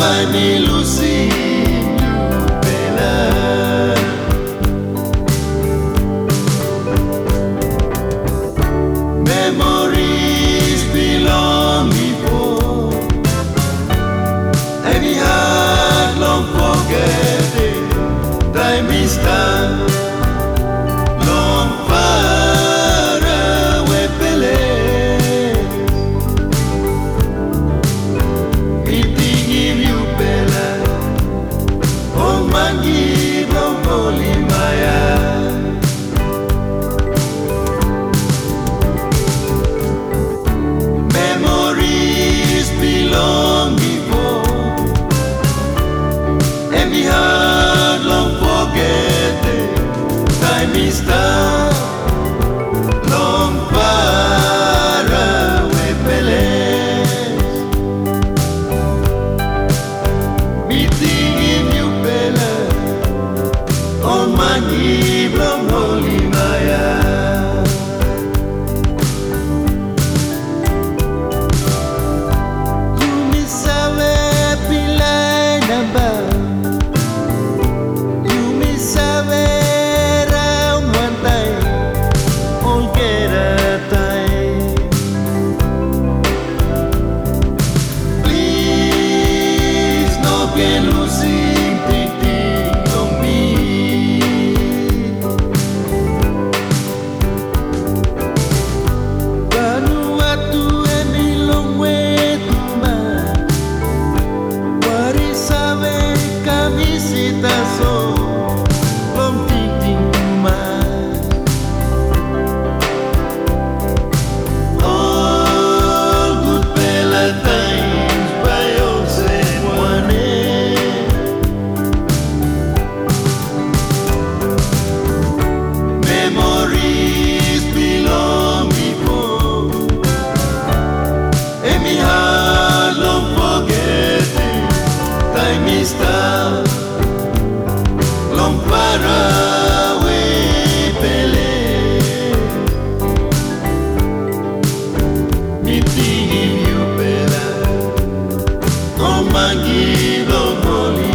Pani Lucy Bella. Memories belong before any heart long forget it. Time is time long far away place. Meeting in you Bella, oh mangi long holy Maya. Memories belong before and the heart long forget it. Time is time long far away place. Meeting in you Bella, on mangi long holy Maya. Losing thinking on me. Vanuatu any long way to man. Wari sabe camiseta so long thinking man. All good Bella times by all said one. Memories belong before and me heart long forget it. Time is time long far away place. Meeting in you Bella, oh mangi long holy